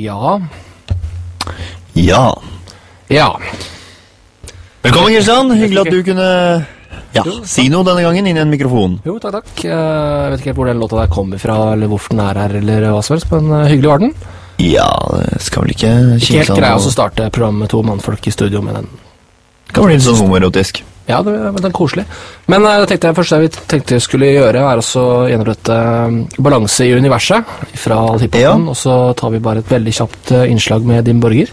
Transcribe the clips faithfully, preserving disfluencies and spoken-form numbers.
Ja. Ja. Ja. Velkommen, Kristian. Hyggelig at du kunne ja, si noe denne gangen inn i en mikrofon. Jo, takk, takk. Jeg vet ikke helt hvor den låta der kommer fra, eller hvorfor den er her, eller hva som helst, men uh, hyggelig var den. Ja, det skal vel ikke... Ikke helt grei å starte programmet med to mannfolk i studio med den. Det kan bli litt sånn homoerotisk. Ja, det var den koselig. Men uh, tenkte jeg først det vi tenkte jeg skulle gjøre, er også gjenopprette uh, balanse i universet fra hiphopen, ja. Og så tar vi bare et veldig kjapt uh, innslag med Dim Borger.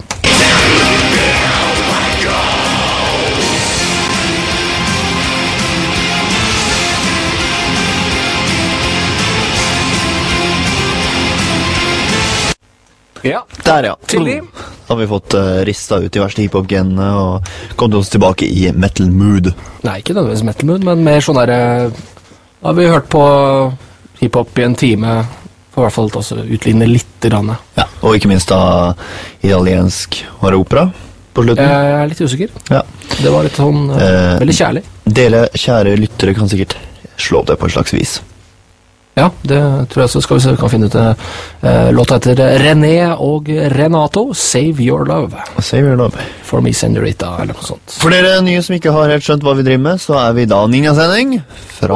Ja, der ja. Tidlig. Da har vi fått uh, ristet ut de verste hiphop-genene og kommet oss tilbake i metal mood. Nei, ikke nødvendigvis metal mood, men mer sånn der... Uh, da har vi hørt på hiphop i en time, for i hvert fall også utligne litt i randet. Ja, og ikke minst da italiensk var det opera på slutten. Jeg er litt usikker. Ja. Det var litt sånn uh, uh, veldig kjærlig. Dere kjære lyttere kan sikkert slå det på en slags vis. Ja, det tror jeg så skal vi se, vi kan finne ut uh, låta etter René og Renato, Save Your Love. Save Your Love. For Me Senorita, eller noe sånt. For dere nye som ikke har helt skjønt hva vi driver med, så er vi da Ninja-sending fra,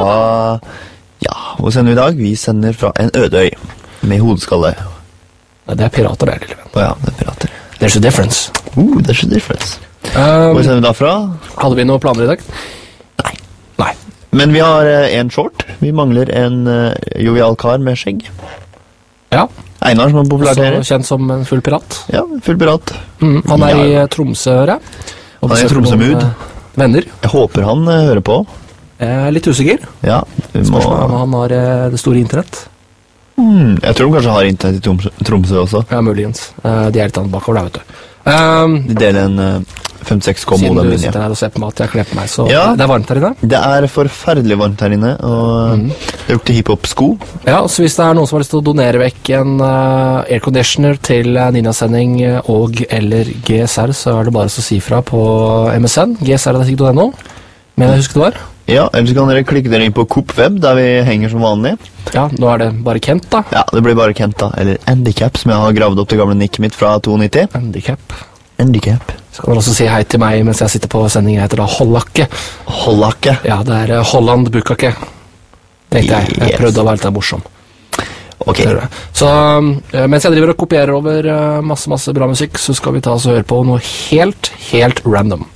ja, hvor sender vi i dag? Vi sender fra en ødøy med hodeskalle. Nei, det er pirater der, lille venn. Å ja, det er pirater. There's a difference. Uh, there's a difference. Um, hvor sender vi da fra? Hadde vi noen planer i dag? Nei. Nei. Men vi har uh, en short. Vi mangler en uh, jovial kar med skjegg. Ja. Einar som er populærtere. Også kjent som en full pirat. Ja, full pirat. Mm, han er ja. i Tromsø, hører jeg. Han er i Tromsø-mood. Uh, venner. Jeg håper han uh, hører på. Jeg er litt usikker. Ja. Vi må... Spørsmålet om han har uh, det store internett. Hmm, jeg tror de kanskje har internett i Tromsø, Tromsø også. Ja, muligens. Uh, de er litt annet bakover der, vet du. Um, de deler en uh, femtiseks K modem linje. Siden du sitter her og ser på mat, jeg kler på meg, så ja, det er varmt her inne. Det er forferdelig varmt her inne, og mm. det er gjort til hiphop-sko. Ja, så hvis det er noen som har lyst til å donere vekk en uh, airconditioner til uh, Nina-sending og eller G S R, så er det bare å si fra på M S N. G S R er det sikkert ennå, men jeg husker det var. Ja, ellers kan dere klikke dere inn på Coop Web, der vi henger som vanlig. Ja, nå er det bare Kent da. Ja, det blir bare Kent da, eller Handicap, som jeg har gravd opp til gamle nikket mitt fra to nitti. Handicap. Handicap. Så kan dere også si hei til meg mens jeg sitter på sending. Jeg heter da Hollakke. Hollakke? Ja, det er uh, Holland Bukkake. Tenkte jeg. Jeg prøvde å være litt morsom. Ok. Så uh, mens jeg driver og kopierer over uh, masse, masse bra musikk, så skal vi ta oss og høre på noe helt, helt random.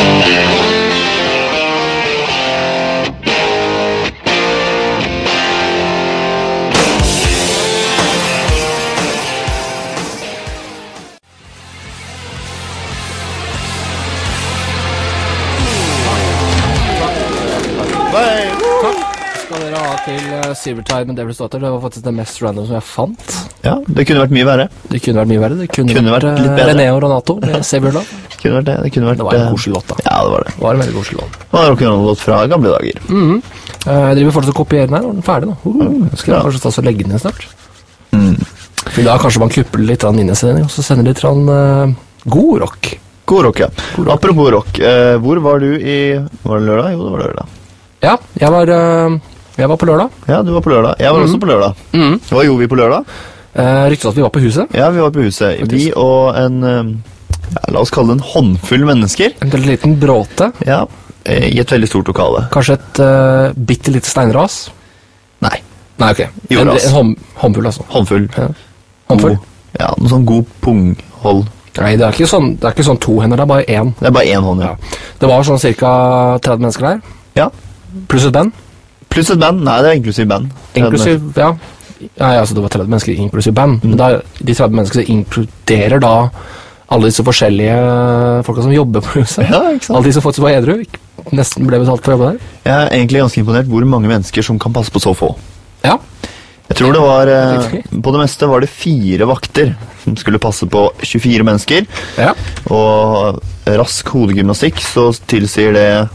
Til uh, Silvertide med Devil's Daughter. Det var faktisk det mest random som jeg fant. Ja, det kunne vært mye verre. Det kunne vært mye verre. Det kunne, kunne vært, vært litt uh, bedre. René og Renato med Save Your Love. Kunne vært det. Det kunne vært... Det var en koselig låt da. Ja, det var det. Det var en veldig koselig låt. Det var rock'n'roll-låt fra gamle dager. Mm -hmm. uh, jeg driver fortsatt og kopierer den her, og den er ferdig nå. Uh, jeg skal ja. kanskje ta så legge den snart. Mm. For da kanskje man kupper litt av minnesending, og så sender litt uh, god rock. God rock, ja. God rock. Apropos rock, uh, hvor var du i... Var det lørdag? Jo, det var lørdag. Ja, jeg var... Uh, Jeg var på lørdag. Ja, du var på lørdag. Jeg var mm. også på lørdag. Mm. Hva gjorde vi på lørdag? Eh, ryktet at vi var på huset. Ja, vi var på huset. Faktisk. Vi og en, ja, la oss kalle det en håndfull mennesker. En liten bråte. Ja, i et veldig stort lokale. Kanskje et uh, bitte lite steinras? Nei. Nei, ok. En, en hånd, håndfull, altså. Håndfull. Ja. Håndfull? God, ja, noe sånn god punghold. Nei, det er ikke sånn, det er ikke sånn to hender, det er bare én. Det er bare én hånd, ja. ja. Det var sånn cirka tretti mennesker der. Ja. Pluss et band. Pluss et band? Nei, det er inklusiv band. Inklusiv, ja. Ja, altså det var tretti mennesker inklusiv band. Mm. Men da, de tretti mennesker inkluderer da alle disse forskjellige folka som jobber på huset. Ja, ikke sant? Alle de som faktisk var edru, nesten ble betalt for å jobbe der. Jeg er egentlig ganske imponert hvor mange mennesker som kan passe på så få. Ja. Jeg tror det var, eh, på det meste var det fire vakter som skulle passe på tjuefire mennesker. Ja. Og rask hodegymnastikk, så tilsier det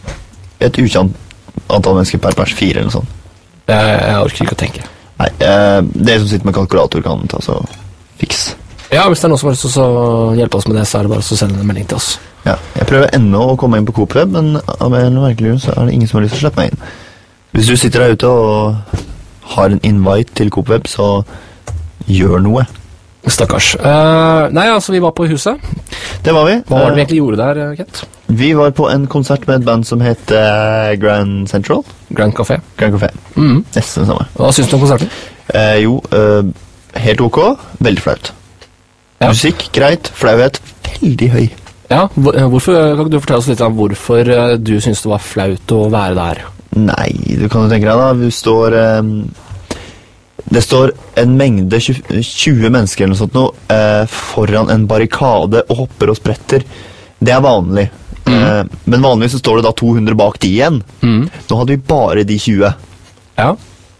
et ukjent antall mennesker per pers, fire eller noe sånt. Jeg, jeg orker ikke å tenke. Nei, eh, det som sitter med kalkulator kan ta så fiks. Ja, hvis det er noen som har lyst til å hjelpe oss med det, så er det bare å sende en melding til oss. Ja, jeg prøver ennå å komme inn på Coop Web, men av en merkelig grunn så er det ingen som har lyst til å slippe meg inn. Hvis du sitter der ute og har en invite til Coop Web, så gjør noe. Stakkars. Uh, nei, altså, vi var på huset. Det var vi. Hva var det vi egentlig gjorde der, Kent? Vi var på en konsert med et band som heter Grand Central. Grand Café. Grand Café. Mm. Nesten det samme. Hva synes du om konserten? Eh, jo, eh, helt ok. Veldig flaut. Ja. Musikk, greit. Flauhet, veldig høy. Ja, hvor, hvorfor, kan ikke du fortelle oss litt om hvorfor du synes det var flaut å være der? Nei, du kan jo tenke deg da. Du står... Eh, det står en mengde tjue mennesker eller noe sånt nå, eh, foran en barrikade og hopper og spretter. Det er vanlig. Mm. Eh, men vanligvis så står det da to hundre bak de igjen. Mm. Nå hadde vi bare de tjue. Ja.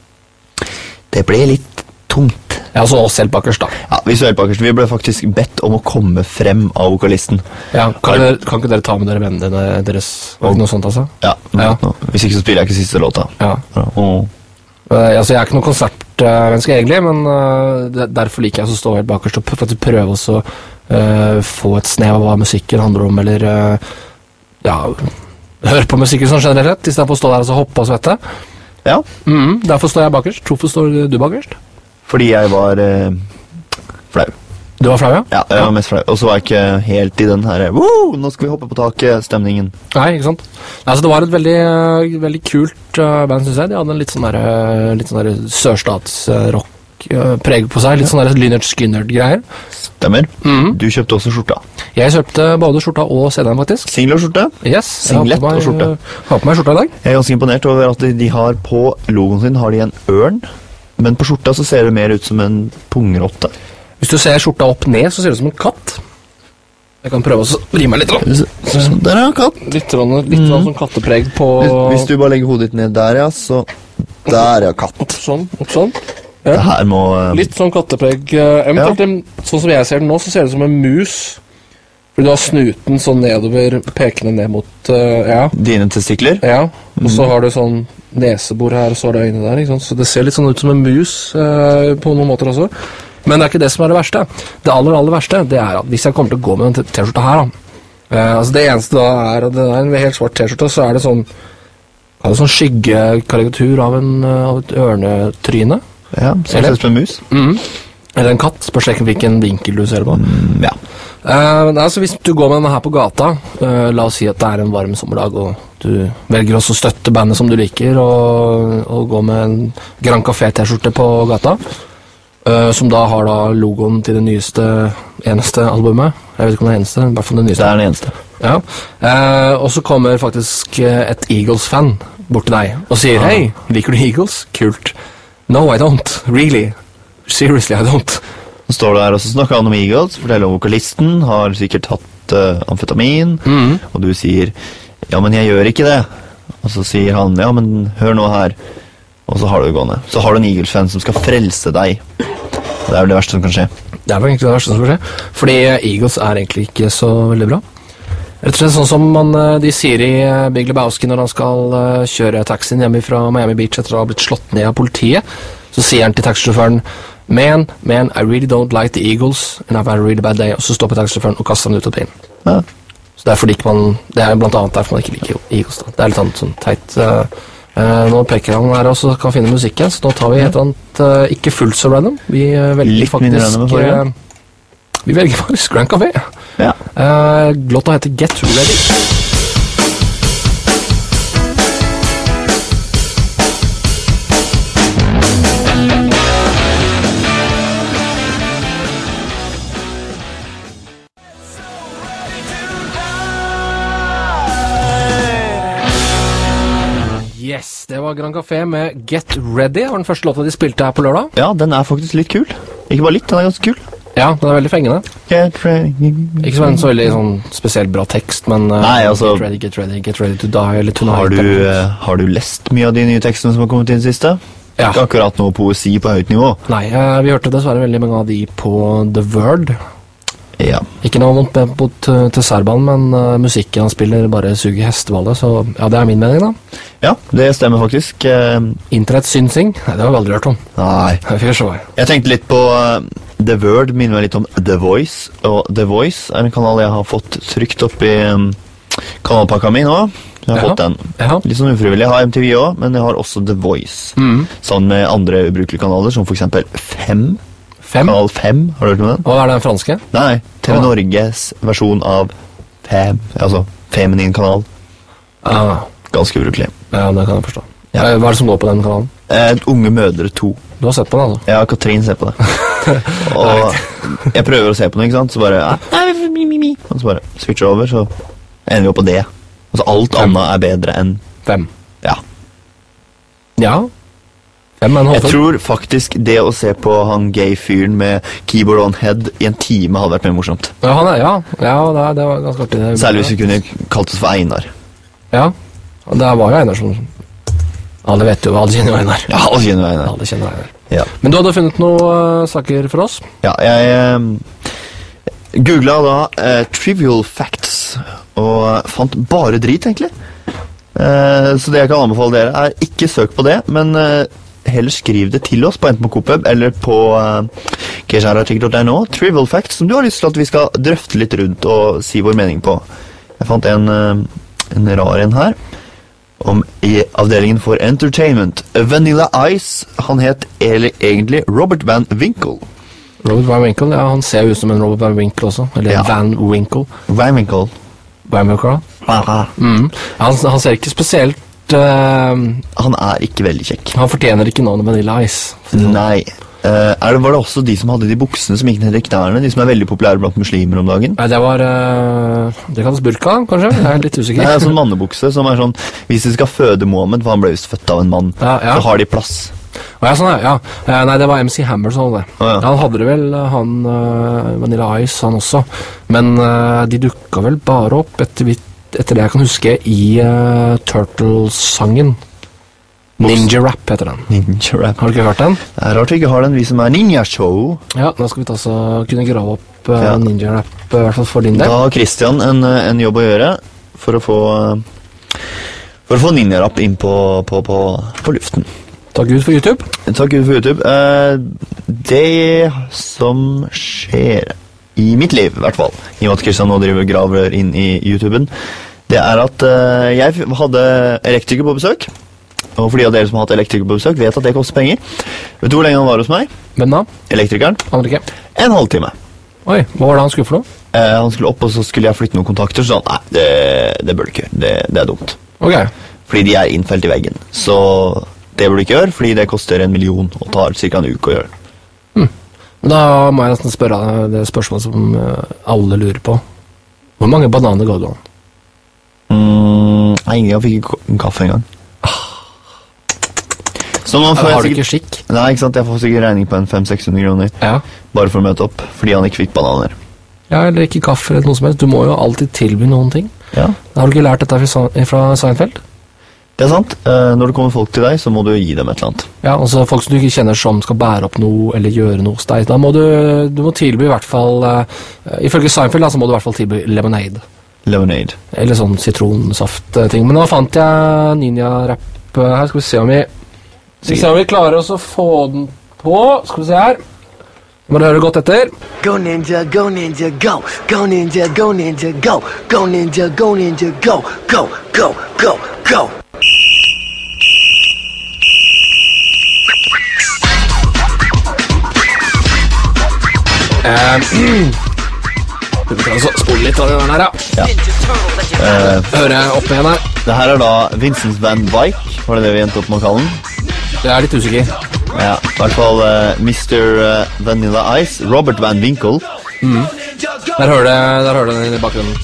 Det ble litt tungt. Ja, altså oss helt bakerst da. Ja, vi så helt bakerst. Vi ble faktisk bedt om å komme frem av vokalisten. Ja, kan, dere, kan ikke dere ta med dere vennene deres? Var det noe sånt altså? Ja, ja. No. Hvis ikke så spiller jeg ikke siste låta. Ja. Oh. Uh, altså, jeg er ikke noen konsertmenneske egentlig, men uh, derfor liker jeg å stå helt bakerst og faktisk prøve å uh, få et snev av hva musikken handler om, eller uh, ja, høre på musikken sånn generelt, i stedet for å stå der og så hoppe og svette. Ja. Mm, derfor står jeg bakerst. Hvorfor står du bakerst? Fordi jeg var uh, flau. Du var flau, ja? Ja, jeg var mest flau. Og så var jeg ikke helt i den her Woo! Nå skal vi hoppe på taket-stemningen. Nei, ikke sant? Altså, det var et veldig, veldig kult uh, band, synes jeg. De hadde en litt sånn der, uh, litt sånn der sørstatsrock uh, preg på seg. Litt sånn der Lynyrd Skynyrd-greier. Stemmer. Mm. Du kjøpte også skjorta. Jeg kjøpte både skjorta og C D-en, faktisk. Singlet og skjorte? Yes. Singlet meg, og skjorte. Har på meg skjorta i dag. Jeg er ganske imponert over at de, de har på logoen sin har de en ørn, men på skjorta så ser det mer ut som en pungrotte. Hvis du ser skjorta opp ned, så ser det ut som en katt. Jeg kan prøve å vri meg litt. Så, der er en katt. Litt, litt mm. sånn kattepreg på... Hvis, hvis du bare legger hodet ditt ned der, ja, så... Der er katt. Opp sånn, opp sånn. Ja. Det her må... Um... Litt sånn kattepreg. Eventuelt, ja. Sånn som jeg ser det nå, så ser det ut som en mus. Fordi du har snuten sånn nedover, pekende ned mot... Uh, ja. Dine testikler? Ja, og så mm. har du sånn nesebor her, og så har du øynene der, ikke sant? Så det ser litt sånn ut som en mus uh, på noen måter også. Men det er ikke det som er det verste. Det aller, aller verste, det er at hvis jeg kommer til å gå med den t-skjorta her, da, eh, altså det eneste da er at det er en helt svart t-skjorta, så er det sånn, er det sånn skyggekarikatur av, en, av et ørnetryne. Ja, så ser ut som en mus. Mm. Eller en katt, spørs ikke hvilken vinkel du ser på. Mm, ja. Eh, altså hvis du går med denne her på gata, eh, la oss si at det er en varm sommerdag, og du velger også å støtte bandet som du liker, og, og gå med en Grand Café t-skjorte på gata, Uh, som da har da logoen til det nyeste, eneste albumet. Jeg vet ikke om det er eneste, i hvert fall det nyeste. Det er det eneste. Ja. Uh, og så kommer faktisk et Eagles-fan bort til deg og sier, ah. Hei, liker du Eagles? Kult. No, I don't. Really. Seriously, I don't. Så står du der, og så snakker han om Eagles, forteller om vokalisten, har sikkert hatt uh, amfetamin, mm. og du sier, ja, men jeg gjør ikke det. Og så sier han, ja, men hør nå her. Og så har du det gående. Så har du en Eagles-fan som skal frelse deg. Det er jo det verste som kan skje. Det er vel egentlig det verste som kan skje. Fordi Eagles er egentlig ikke så veldig bra. Rett og slett sånn som man, de sier i Big Lebowski når han skal kjøre taxien hjemme fra Miami Beach etter å ha blitt slått ned av politiet, så sier han til taxisjåføren, Man, man, I really don't like the Eagles, and I've had a really bad day. Og så stopper taxisjåføren og kaster han ut av bilen. Ja. Så det er fordi man, det er blant annet derfor man ikke liker Eagles. Da. Det er litt annet sånn teit... Uh, Uh, nå peker han her også kan finne musikken, så nå tar vi et eller annet uh, ikke fullt så random. Vi uh, velger litt faktisk uh, vi velger faktisk Grand Café. Ja. Uh, låta heter Get Ready. Yes, det var Grand Café med Get Ready. Det var den første låta de spilte her på lørdag. Ja, den er faktisk litt kul. Ikke bare litt, den er ganske kul. Ja, den er veldig fengende. Get ready. Ikke som en så veldig sånn spesielt bra tekst, men uh, Nei, altså, get ready, get ready, get ready to die, eller tonight. Har du, uh, har du lest mye av de nye tekstene som har kommet inn siste? Ja. Ikke akkurat noe poesi på høyt nivå. Nei, uh, vi hørte dessverre veldig mange av de på The Word. Ja. Ikke noe vondt med mot til Serban, men uh, musikken han spiller bare suger hestevallet, så ja, det er min mening da. Ja, det stemmer faktisk. Uh, Internett-synsing? Nei, det har vi aldri hørt om. Nei. Jeg tenkte litt på uh, The Word, minner meg litt om The Voice, og The Voice er en kanal jeg har fått trykt opp i um, kanalpakka mi nå. Jeg har ja. fått den. Ja. Litt sånn ufrivillig. Jeg har M T V også, men jeg har også The Voice. Mm. Sammen med andre ubrukelige kanaler, som for eksempel Fem. Fem? Kanal fem, har du hørt om den? Og er det den franske? Nei, T V Å. Norges versjon av Fem, altså feminin kanal. Ah, Ganske ubrukelig. ja, det kan jeg forstå. Ja. Eh, Hva er det som går på den kanalen? Eh, Unge mødre to. Du har sett på den, altså? Ja, Katrin ser på det. Og jeg prøver å se på den, ikke sant? Så bare, ah, nei, mi, mi, mi. Og så bare switcher over, så ender vi opp på det. Altså alt Fem. annet er bedre enn, Fem. ja. Ja. Fem er en Jeg håndfull. tror faktisk det å se på han gay-fyren med keyboard on head i en time hadde vært mer morsomt. Ja, han er, ja. Ja, det, er- det var ganske artig. Det. Særlig hvis vi kunne kalt oss for Einar. Ja. Og det var jo Einar som... Alle vet jo, alle kjenner jo Einar. Ja, alle kjenner jo Einar. Alle kjenner Einar. Ja, Men du hadde funnet noen uh, saker for oss? ja jeg eh, googlet da eh, Trivial Facts, og fant bare drit, egentlig. Eh, så det jeg kan anbefale dere er ikke søk på det, men eh, heller skriv det til oss på enten på Coopweb eller på uh, gesjarartikkel punktum no. Trivial Facts, som du har lyst til at vi skal drøfte litt rundt og si vår mening på. Jeg fant en, uh, en rar en her, om i avdelingen for entertainment. Vanilla Ice, han het ele- egentlig Robert Van Winkle. Robert Van Winkle, ja, han ser jo ut som en Robert Van Winkle også. Eller Ja. Van Winkle. Van Winkle. Van Winkle, da. Mm. Han, han ser ikke spesielt... Uh, Han er ikke veldig kjekk. han fortjener ikke navnet Vanilla Ice. Nei. Eh, er det, var det også de som hadde de buksene som gikk ned i knærne? De som er veldig populære blant muslimer om dagen? Nei, det var... Uh, det kalles burka, kanskje? Jeg er litt usikker. Det er sånn mannebukse som er sånn, hvis de skal føde Mohammed, for han ble visst født av en mann, Ja, ja. så har de plass. Å, ja, sånn, ja. ja. Eh, Nei, det var M C Hammer som hadde det. Å, ja. Han hadde det vel, eh, han eh, Vanilla Ice, han også. Men eh, de dukka vel bare opp etter, vi- etter det jeg kan huske, i uh, Turtles-sangen. Ninja Rap heter den. Ninja rap. Har du ikke hørt den? Det er rart vi ikke har den, vi som er Ninja Show. Ja, da skal vi ta så kunne grave opp uh, Ja. Ninja Rap, eh, i hvert fall for din Da del. har Christian en, eh, en jobb å gjøre for å få, eh, for å få Ninja Rap inn på, på, på, på luften. Takk Gud for YouTube. Takk Gud for YouTube. Eh, det som skjer i mitt liv, i hvert fall, i og med at Christian nå driver og graver inn i YouTuben, det er at eh, jeg f- hadde elektriker på besøk. Og for de av dere som har hatt elektriker på besøk, vet at det koster penger. Vet du hvor lenge han var hos meg? Hvem da? Elektrikeren? Aner ikke. En halvtime. Oi, hva var det han skulle for noe? Eh, han skulle opp, og så skulle jeg flytte noen kontakter, så sa han, nei, det, det bør du ikke gjøre. Det, det er dumt. Ok. Fordi de er innfelt i veggen. Så det bør du ikke gjøre, fordi det koster en million, og tar cirka en uke å gjøre. Da må jeg nesten spørre deg det spørsmålet som eh, alle lurer på. Hvor mange bananer ga du han? Mm, nei, ingen gang fikk ikke en kaffe engang. Så nå får Har du jeg ikke sikkert... skikk? Nei, ikke sant, jeg får sikkert regning på en fem til seks hundre kroner, Ja. bare for å møte opp, fordi han ikke fikk bananer. Ja, eller ikke kaffe eller noe som helst. Du må jo alltid tilby noen ting. Ja, Har du ikke lært dette fra Sa- fra Seinfeld? det er sant. Eh, når det kommer folk til deg, så må du gi dem et eller annet. Ja, altså folk som du ikke kjenner som skal bære opp noe eller gjøre noe hos deg. Da må du, du må tilby i hvert fall, uh, ifølge Seinfeld da, så må du i hvert fall tilby lemonade. Lemonade. Eller sånn sitronsaft-ting. Men nå fant jeg Ninja-rapp her. Skal vi se om vi, skal vi, se om vi klarer oss å få den på. Skal vi se her. Nå må du høre godt etter. Go ninja, go ninja, go. Go ninja, go ninja, go. Go ninja, go ninja, go. Go, go, go, go. Eh, Du kan altså spole litt av den her, ja. Eh, Høre opp igjen her. det her er da Vincent Van Wyck, var det det vi endte opp med å kalle den? Jeg er litt usikker. Ja, i hvert fall eh, mister eh, Vanilla Ice, Robert Van Winkle. Der hører du der hører du den i bakgrunnen.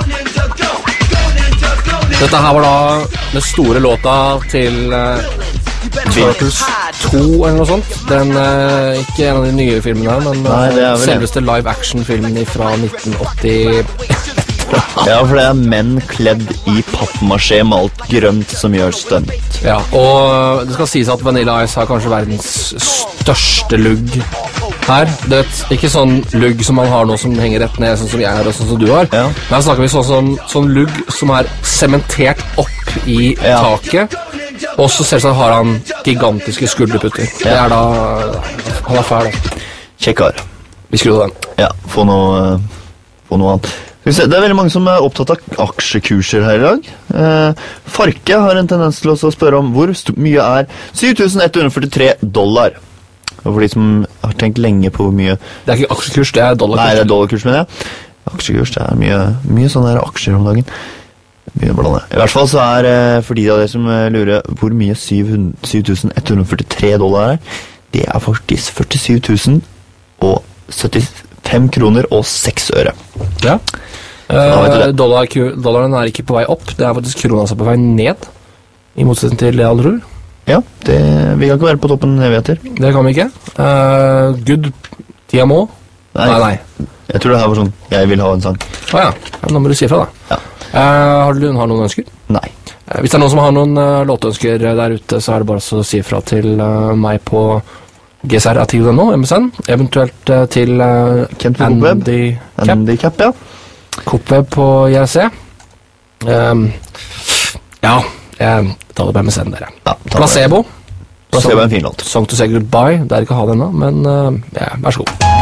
Dette her var da den store låta til uh, Turtles to eller noe sånt. Den, uh, ikke en av de nye filmene her, men uh, Nei, det er vel selveste live action-filmen fra nitten åtti. Ja, for det er menn kledd i pappmaché malt grønt som gjør stunt. Ja, og det skal sies at Vanilla Ice har kanskje verdens største lugg her. Du vet, ikke sånn lugg som man har nå som henger rett ned, sånn som jeg har og sånn som du har. Ja. Men her snakker vi sånn, som, sånn lugg som er sementert opp i Ja. taket. Og så selvsagt har han gigantiske skulderputter. Det Ja. er da... Han er fæl, da. Kjekk kar. Vi skrur den. Ja, få noe, eh, få noe annet. Skal vi se, det er veldig mange som er opptatt av aksjekurser her i dag. Eh, Farke har en tendens til også å spørre om hvor st- mye er syv tusen ett hundre førtitre dollar. Og for de som har tenkt lenge på hvor mye... Det er ikke aksjekurs, det er dollarkurs. Nei, det er dollarkurs, mener jeg. Aksjekurs, det er mye, mye sånne her aksjer om dagen. Mye blande. I hvert fall så er, for de av dere som lurer hvor mye syv tusen ett hundre førtitre dollar er, det er faktisk førtisju tusen og syttifem kroner og seks øre. Ja. Uh, dollar, dollaren er ikke på vei opp, det er faktisk krona som er på vei ned, i motsetning til det alle tror. Ja, det, vi kan ikke være på toppen evigheter. Det kan vi ikke. Uh, good tida må. Nei, nei, nei. Jeg tror det her var sånn, jeg vil ha en sang. Åja, oh, nå må du si fra da. Ja. Uh, har du har noen ønsker? Nei. Uh, hvis det er noen som har noen uh, låteønsker der ute, så er det bare å si fra til uh, meg på g s r at punkt no, M S N, eventuelt uh, til uh, Andy Cap. Andy Cap, ja. Kopweb på I R C. Um, ja, jeg tar det på M S N, dere. Ja, Placebo. Placebo er en fin låt. Song to say goodbye, det er ikke å ha det ennå, men uh, ja, vær så god.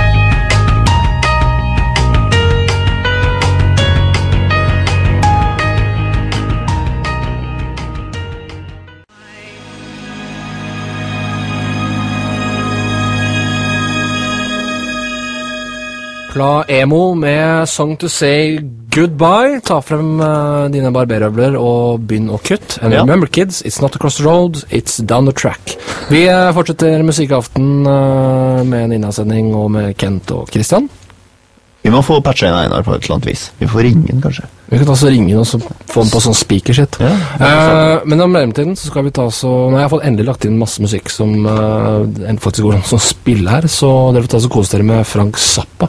Pla Emo med Song to say goodbye. Ta frem uh, dine barberøvler og begynn å kutt. And ja. Remember kids, it's not across the road, it's down the track. Vi uh, fortsetter musikkaften uh, med en innasending og med Kent og Christian. Vi må få patcha inn Einar på et eller annet vis. Vi får ringe den, kanskje. Vi kan ta så ringe den og så få den på sånn speaker-shit. Ja, uh, men om mellomtiden så skal vi ta så... Nå har jeg fått endelig lagt inn masse musikk som uh, faktisk går an som spill her, så dere får ta så kose dere med Frank Zappa.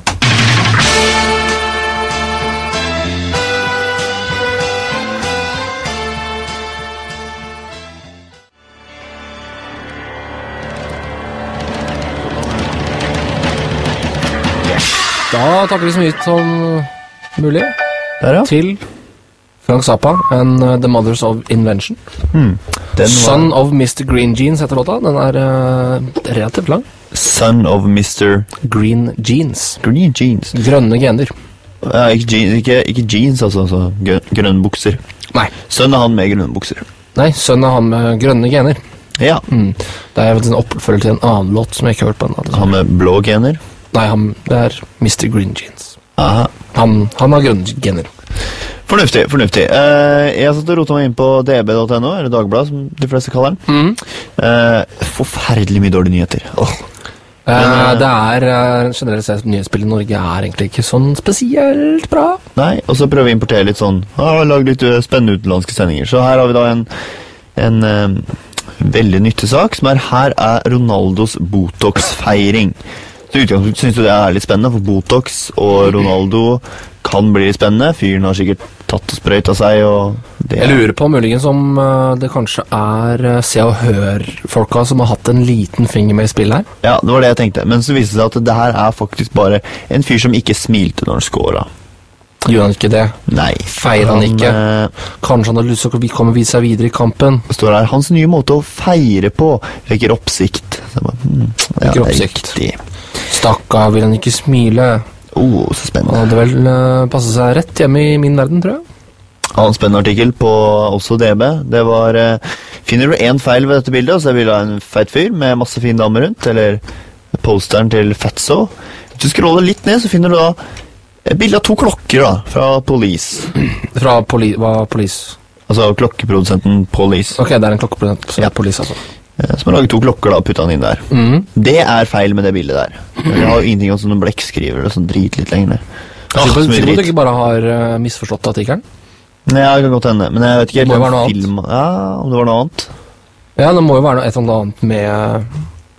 Da takker vi så mye som mulig Der, ja. til Frank Zappa and uh, The Mothers of Invention. Hmm. Den var... Son of mister Green Jeans heter låta. Den er uh, relativt lang. Son of mister Green Jeans. Green Jeans. Grønne gener. Ja, ikke, jeans, ikke, ikke jeans, altså, altså grønne bukser. Nei. Sønn er han med grønne bukser. Nei, sønn er han med grønne gener. Ja. Mm. Det er en oppfølger til en annen låt som jeg ikke har hørt på den. Han med blå gener? Nei, han, det er mister Green Jeans. Aha. Han, han har grønne gener. Fornuftig, fornuftig. Uh, jeg har satt og rotet meg inn på d b punktum no, eller Dagbladet, som de fleste kaller den. Mm. Uh, forferdelig mye dårlige nyheter. Oh. Uh, Men, uh, det er uh, generelt sett nyhetsspill i Norge er egentlig ikke sånn spesielt bra. Nei, og så prøver vi å importere litt sånn, ah, lage litt uh, spennende utenlandske sendinger. Så her har vi da en, en uh, veldig nyttig sak, som er her er Ronaldos Botox-feiring. Så utgangspunkt synes du det er litt spennende, for Botox og Ronaldo kan bli litt spennende. Fyren har sikkert tatt og sprøyt av seg, og det... Jeg lurer på muligens om uh, det kanskje er uh, Se og Hør-folka som har hatt en liten finger med i spill her. Ja, det var det jeg tenkte. Men så viste det seg at det her er faktisk bare en fyr som ikke smilte når han skåret. Gjør han ikke det? Nei. Feirer han, han ikke? Uh, kanskje han har lyst til å komme videre seg videre i kampen? Det står her, hans nye måte å feire på vekker oppsikt. Så jeg bare, hmm, ja, vekker oppsikt. Det er riktig. Stakkar, vil han ikke smile? Oh, så spennende. Han hadde vel uh, passet seg rett hjemme i min verden, tror jeg. En spennende artikkel på også D B. Det var, uh, finner du en feil ved dette bildet, og så er bildet av en feit fyr med masse fine damer rundt, eller posteren til Fatso. Hvis du scroller litt ned, så finner du da et bilde av to klokker da, fra Police. Fra poli hva Police? Altså klokkeprodusenten Police. Ok, det er en klokkeprodusent ja. Police, altså. Som har laget to klokker da, og puttet han inn der. Mm. Det er feil med det bildet der. Det har jo ingenting om sånne blekkskriver og sånn drit litt lenger. Åh, så mye drit. Du ikke bare har uh, misforstått artikkelen? Nei, det kan godt hende. Men jeg vet ikke helt om film... Ja, om det var noe annet. Ja, det må jo være noe, et eller annet med,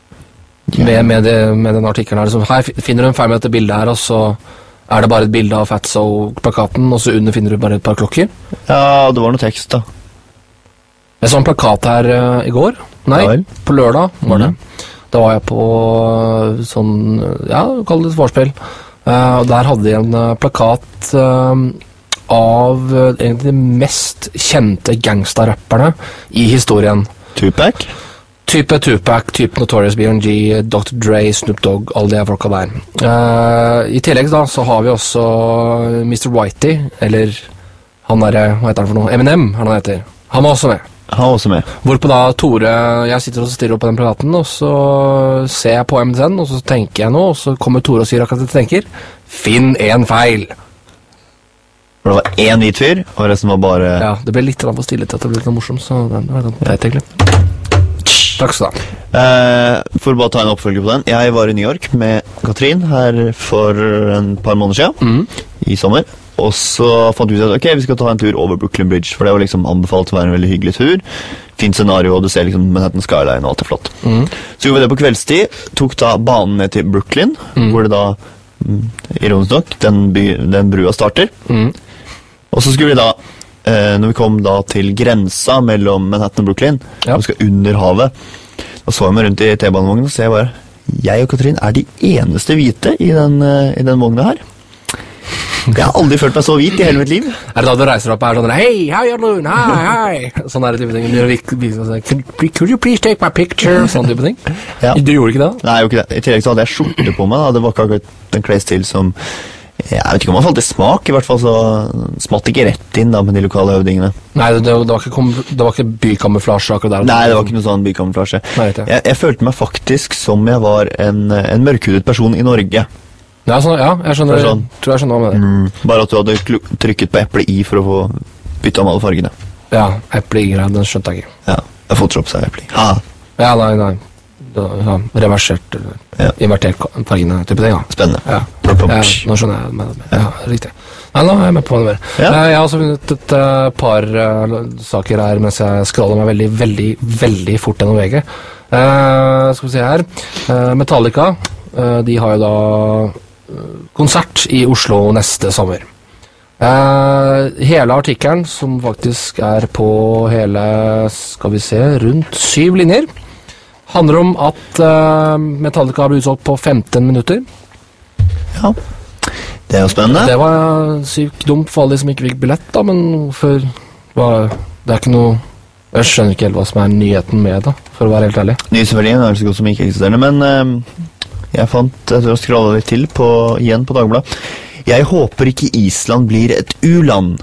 med, med, det, med den artikkelen her. Så her finner du en feil med dette bildet her, og så er det bare et bilde av Fatso-plakaten, og så under finner du bare et par klokker. Ja, det var noe tekst da. Jeg så en plakat her uh, i går. Nei, ja, på lørdag var det. Mm. Da var jeg på uh, sånn, ja, kall det et vorspiel. Uh, og der hadde de en uh, plakat uh, av uh, en av de mest kjente gangsta-rapperne i historien. Tupac? Type Tupac, type Notorious B I G, doktor Dre, Snoop Dogg, alle de folka der. Uh, I tillegg da, så har vi også mister Whitey, eller han der, hva heter han for noe? Eminem, han heter. Han var også med. Han var også med. Hvorpå da Tore, jeg sitter og stirrer opp på den plakaten, og så ser jeg på M S N, og så tenker jeg noe, og så kommer Tore og sier akkurat det jeg tenker. Finn en feil! For det var én hvit fyr, og resten var bare... Ja, det ble litt for stille til at det ble litt noe morsomt, så det var greit egentlig. Takk skal du ha. Eh, for å bare ta en oppfølger på den. Jeg var i New York med Katrin her for en par måneder siden, mm. i sommer. Og så fant vi ut at ok, vi skal ta en tur over Brooklyn Bridge, for det var liksom anbefalt å være en veldig hyggelig tur. Fint scenario, og du ser liksom Manhattan Skyline og alt er flott. Mm. Så gjorde vi det på kveldstid, tok da banen ned til Brooklyn, mm. hvor det da, mm, ironisk nok, den, by, den brua starter. Mm. Og så skulle vi da, eh, når vi kom da til grensa mellom Manhattan og Brooklyn, ja. Og skal under havet, da så jeg meg rundt i T-banevognen, og så jeg bare, jeg og Katrin er de eneste hvite i den, uh, i den vognen her. Jeg har aldri følt meg så hvit i hele mitt liv. Er det da du reiser opp og er sånn, hei, how you doing, hi, hi, sånn er det type ting. Could you please take my picture, sånn type ting. Ja. Du gjorde ikke det da? Nei, jeg gjorde ikke det. I tillegg så hadde jeg skjorte på meg, da. Det var ikke akkurat den klesstil som... Jeg vet ikke om han falt i smak, i hvert fall så smatt ikke rett inn da med de lokale høvdingene. Nei, det, det, var, ikke, det var ikke bykamuflasje akkurat der. Nei, det var ikke noe sånn bykamuflasje. Nei, jeg, jeg følte meg faktisk som jeg var en, en mørkhudet person i Norge. Ja, sånn, ja jeg skjønner, sånn. tror jeg skjønner hva med det. Mm, bare at du hadde trykket på eple i for å få bytte om alle fargene. Ja, eple i-greier, den skjønte jeg ikke. Ja, jeg Photoshop seg eple i. Ha! Ja, nei, nei. Ja, reversert, ja. Invertert fargene, type ting, ja. Spennende. Ja. Ja, nå skjønner jeg med det. Ja, riktig. Nei, nå er jeg med på det mer. Ja. Jeg har også funnet et uh, par uh, saker her mens jeg scroller meg veldig, veldig, veldig fort gjennom V G. Uh, skal vi se her. Uh, Metallica, uh, de har jo da uh, konsert i Oslo neste sommer. Uh, hele artikkelen, som faktisk er på hele, skal vi se, rundt syv linjer, handler om at uh, Metallica ble utsolgt på femten minutter. Ja, det er jo spennende. Det var sykt dumt for alle de som ikke fikk billett da, men for, var, det er ikke noe, jeg skjønner ikke helt hva som er nyheten med det, for å være helt ærlig. Nyhetsverdien er så godt som ikke eksisterende, men uh, jeg fant, jeg tror jeg scrollet litt til på, igjen på Dagbladet. Jeg håper ikke Island blir et u-land.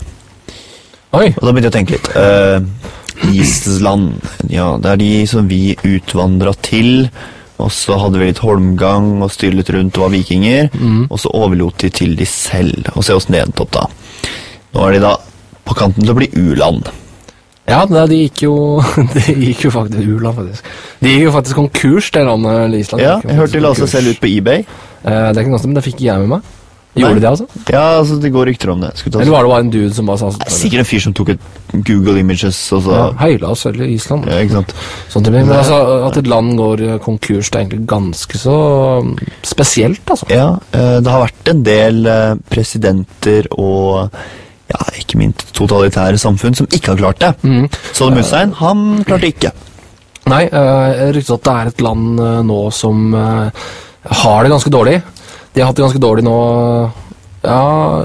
Oi. Og da begynte jeg å tenke litt. Uh, Island, ja, det er de som vi utvandret til, og så hadde vi litt holmgang og styrt litt rundt og var vikinger, mm. og så overlot de til de selv, og se oss nedtopp da. Nå er de da på kanten til å bli u-land. Ja, det, de gikk jo, de gikk jo faktisk u-land faktisk. De gikk jo faktisk konkurs, det landet Island. Ja, jeg hørte de la seg selv ut på eBay. Eh, det er ikke noe, men det fikk jeg med meg. Gjorde de det altså? Ja, altså det går rykter om det. Eller var det bare en dude som bare sa sånn? Sikkert en fyr som tok et Google Images og så... Ja, heila oss eller Island. Ja, ikke sant. Sånn til meg. Men altså, at et land går konkurs, det er egentlig ganske så spesielt, altså. Ja, det har vært en del presidenter og, ja, ikke minst totalitære samfunn som ikke har klart det. Mm. Saddam Hussein, han klarte ikke. Nei, jeg rykter at det er et land nå som har det ganske dårlig. De har hatt det ganske dårlig nå, ja,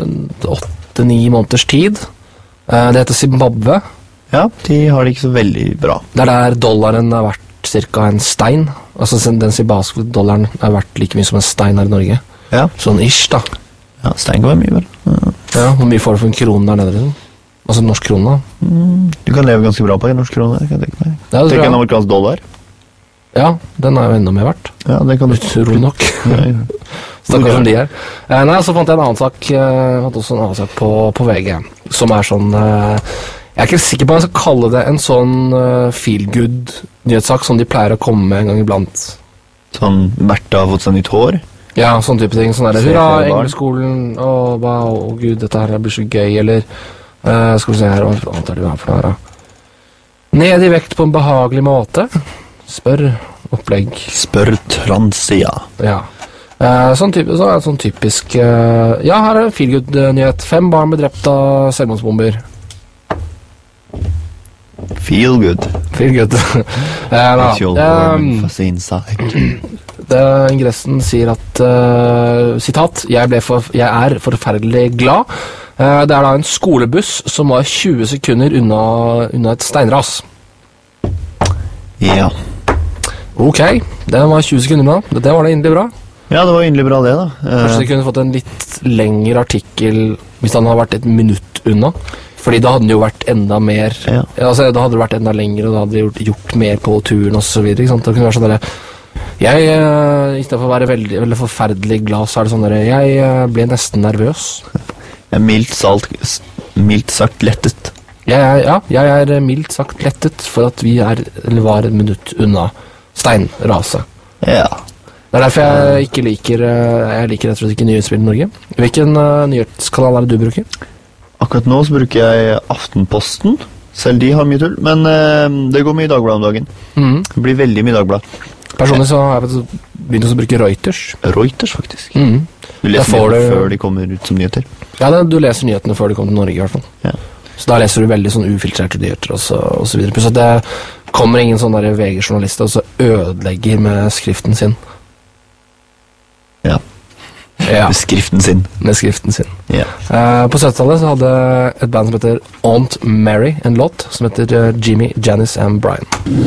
åtte-ni måneders tid. Det heter Zimbabwe. Ja, de har det ikke så veldig bra. Det er der dollaren er verdt cirka en stein. Altså den zimbabwiske dollaren er verdt like mye som en stein her i Norge. Ja. Sånn ish da. Ja, stein kan være mye vel. Ja. Ja, hvor mye får du for en krone der nede liksom? Altså en norsk krone da. Mm, du kan leve ganske bra på en norsk krone, kan jeg tenke meg. Ja, tenk en amerikansk dollar. Ja, den er jo enda mer verdt. Ja, det kan du... Utrolig nok. Ja, ja. Stakkars som de her. Eh, nei, så fant jeg en annen sak, eh, fant også en annen sak på, på V G, som er sånn, eh, jeg er ikke sikker på om jeg skal kalle det en sånn uh, feel-good nyhetssak som de pleier å komme med en gang iblant. Sånn, Bertha har fått seg nytt hår? Ja, sånn type ting, sånn er det, hurra, engleskolen, å, wow, å gud, dette her blir så gøy, eller, uh, skal vi se her, hva annet er det vi har for noe her da? Ned i vekt på en behagelig måte, spør opplegg. Spør transia. Ja. Uh, sånn, typ, så er det sånn typisk uh, ja, her er en feel-good-nyhet. Fem barn ble drept av selvmordsbomber. Feel good. Feel good. uh, um, det, ingressen sier at uh, sitat, jeg, ble for, jeg er forferdelig glad. Uh, det er da en skolebuss som var tjue sekunder unna, unna et steinras. Ja. Ok, den var tjue sekunder unna. Det var det egentlig bra. Ja, det var egentlig bra det da. Kanskje de kunne fått en litt lengre artikkel hvis han har vært et minutt unna. Fordi da hadde den jo vært enda mer Ja. altså, Da hadde det vært enda lenger, og da hadde de gjort, gjort mer på turen og så videre, ikke sant? Det kunne være sånn der, jeg, uh, i stedet for å være veldig, veldig forferdelig glad, så er det sånn der, jeg uh, ble nesten nervøs. Jeg er mildt, salt, s- mildt sagt lettet. Jeg er, ja, jeg er eh, mildt sagt lettet for at vi er, eller var et minutt unna steinrase. Ja. Det er derfor jeg ikke liker eh, Jeg liker rett og slett ikke nyhetsspill i Norge. Hvilken uh, nyhetskanal er det du bruker? Akkurat nå så bruker jeg Aftenposten. Selv de har mye tull, men eh, det går mye Dagbladet om dagen. Mhm. Det blir veldig mye Dagblad. Personlig så har jeg faktisk begynt å bruke Reuters. Reuters, faktisk. Mhm. Du Der leser får nyhetene du- før de kommer ut som nyheter. Ja, det, du leser nyhetene før de kommer til Norge i hvert fall. Ja. Så da leser du veldig sånn ufiltrerte nyheter og så, og så videre. Pluss at det kommer ingen sånne der V G-journalister og så ødelegger med skriften sin. Ja. Ja, Med skriften sin. med skriften sin. Ja. Eh, på syttitallet så hadde et band som heter Aunt Mary en låt som heter eh, Jimmy, Janice and Brian.